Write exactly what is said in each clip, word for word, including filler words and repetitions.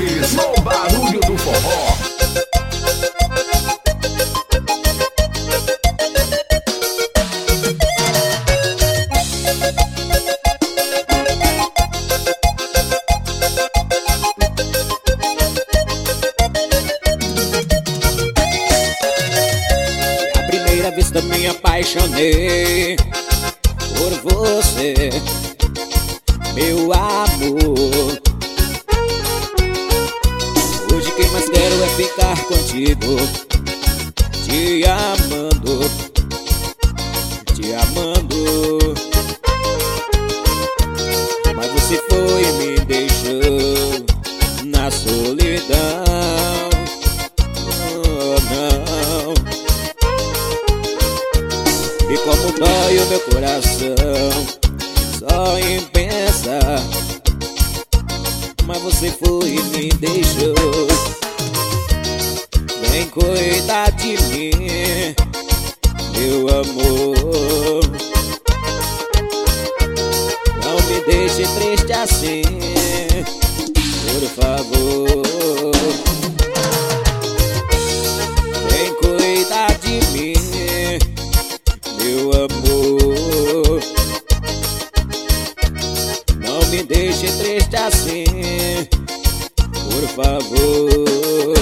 Chaves, no barulho do forró. À primeira vista me apaixonei por você, meu amor. Hoje quem mais quero é ficar contigo, te amando, te amando. Mas você foi e me deixou na solidão. Oh, não. E como dói o meu coração só em pensar, mas você foi e me deixou. Vem cuidar de mim, meu amor. Não me deixe triste assim, por favor. Vem cuidar de mim, meu amor. Não me deixe triste assim, por favor.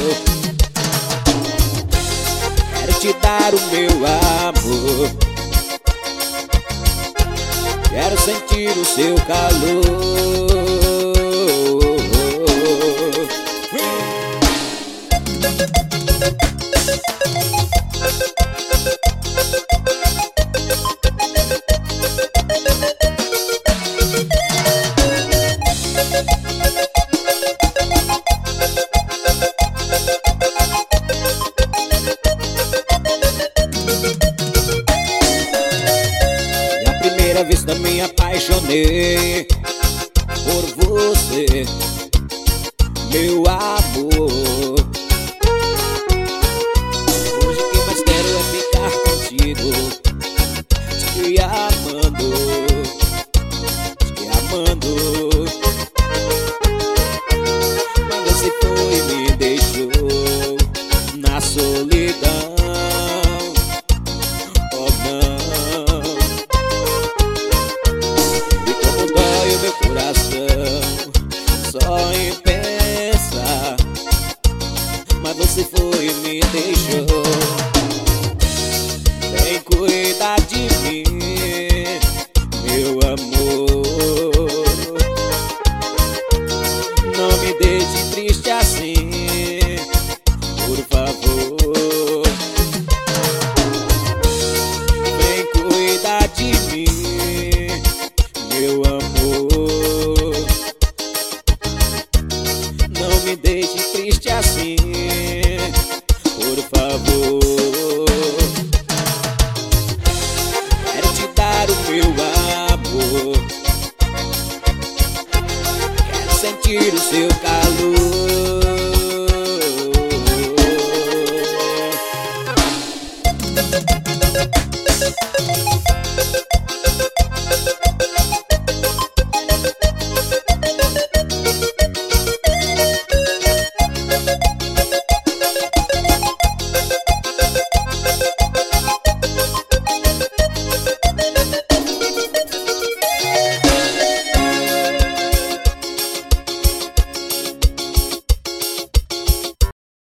Quero te dar o meu amor, quero sentir o seu calor. À vista me apaixonei por você, meu amor. Hoje o que mais quero é ficar contigo, te amando, te amando. Mas você foi e me deixou na solidão. Oh não. Meu coração só em pensar, mas você foi e me deixou. Vem cuidar de mim, meu amor. Não me deixe triste assim, por favor. Vem cuidar de mim, meu amor. Não me deixe triste assim, por favor. Quero te dar o meu amor, quero sentir o seu calor.